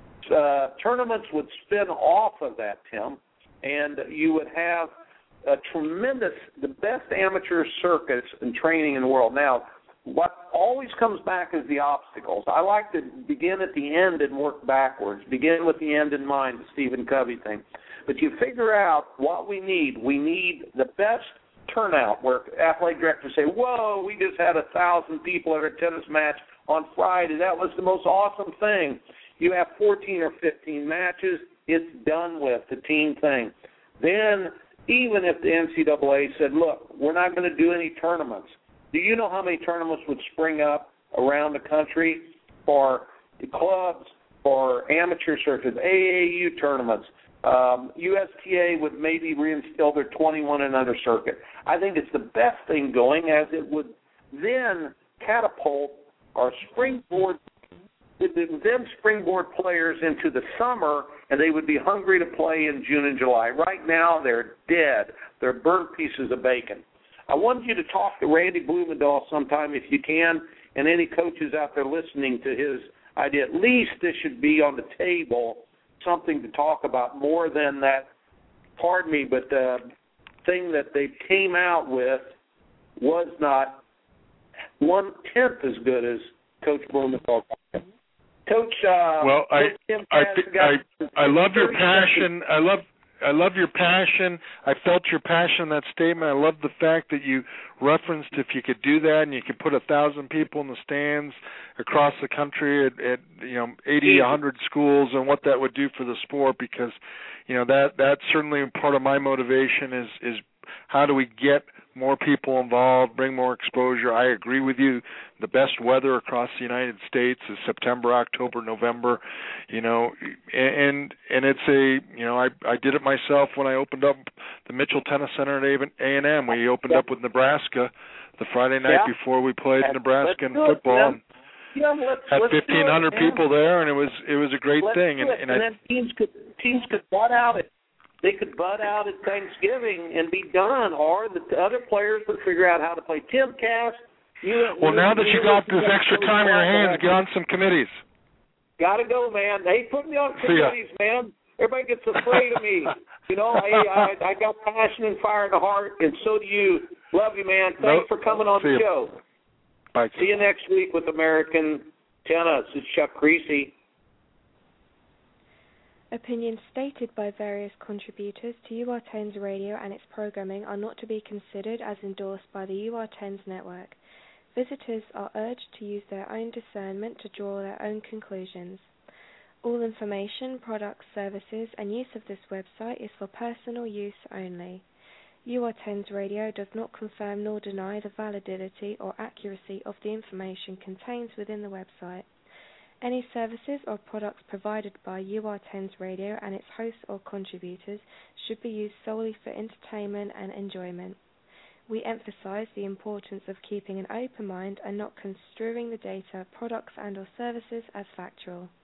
Uh, tournaments would spin off of that, Tim, and you would have a tremendous, the best amateur circuits and training in the world. Now, what always comes back is the obstacles. I like to begin at the end and work backwards, begin with the end in mind, the Stephen Covey thing. But you figure out what we need. We need the best turnout where athletic directors say, whoa, we just had a thousand people at a tennis match on Friday. That was the most awesome thing. You have fourteen or fifteen matches. It's done with, the team thing. Then even if the N C double A said, look, we're not going to do any tournaments. Do you know how many tournaments would spring up around the country for the clubs, for amateur circuits, A A U tournaments? Um, U S T A would maybe reinstill their twenty-one and under circuit. I think it's the best thing going, as it would then catapult our springboard, then springboard players into the summer, and they would be hungry to play in June and July. Right now, they're dead. They're burnt pieces of bacon. I want you to talk to Randy Blumendahl sometime if you can, and any coaches out there listening to his idea. At least this should be on the table, something to talk about more than that, pardon me, but the thing that they came out with was not one-tenth as good as Coach Blumendahl. Coach, uh, well, I, Coach I, I, I love your passion. I love I love your passion. I felt your passion in that statement. I love the fact that you referenced if you could do that and you could put a thousand people in the stands across the country at, at you know eighty, a hundred schools, and what that would do for the sport. Because you know that that's certainly part of my motivation is is how do we get more people involved, bring more exposure. I agree with you. The best weather across the United States is September, October, November. You know, and and it's a you know I I did it myself when I opened up the Mitchell Tennis Center at A and M. We opened up with Nebraska the Friday night yeah. before we played let's, Nebraska in let's football. And yeah, let's, had let's fifteen hundred people there, and it was it was a great let's thing. And, and, and and I, then teams could teams could butt out at they could butt out at Thanksgiving and be done, or the other players would figure out how to play Timcast. You, well, you, now that you got you this extra time in your hands, get on some committees. Gotta go, man. Hey, put me on See ya. committees, man. Everybody gets afraid of me. You know, hey, I, I got passion and fire in the heart, and so do you. Love you, man. Thanks nope. for coming on See the ya. show. Bye. See you next week with American Tennis. It's Chuck Creasy. Opinions stated by various contributors to U R ten's radio and its programming are not to be considered as endorsed by the U R ten's network. Visitors are urged to use their own discernment to draw their own conclusions. All information, products, services, and use of this website is for personal use only. U R ten's radio does not confirm nor deny the validity or accuracy of the information contained within the website. Any services or products provided by U R ten's radio and its hosts or contributors should be used solely for entertainment and enjoyment. We emphasize the importance of keeping an open mind and not construing the data, products, and or services as factual.